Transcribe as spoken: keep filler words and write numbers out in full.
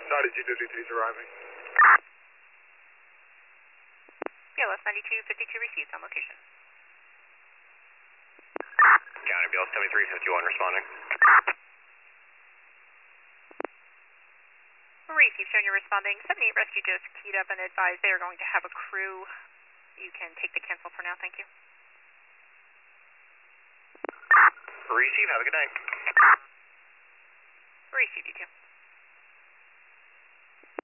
Prodigy fifty-two is arriving. B L S ninety-two fifty-two received on location. County B L S seventy-three fifty-one responding. Received, showing you're responding. seventy-eight Rescue just keyed up and advised they are going to have a crew. You can take the cancel for now, thank you. Receive, have a good night. Received, you too.